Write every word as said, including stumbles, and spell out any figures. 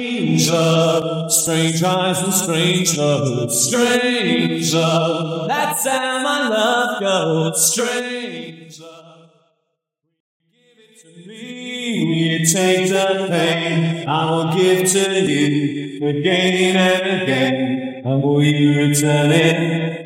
strange love, strange eyes and strange love, strange love. That's how my love goes, strange love. Give it to me, you take the pain, I will give to you again and again, and will you return it?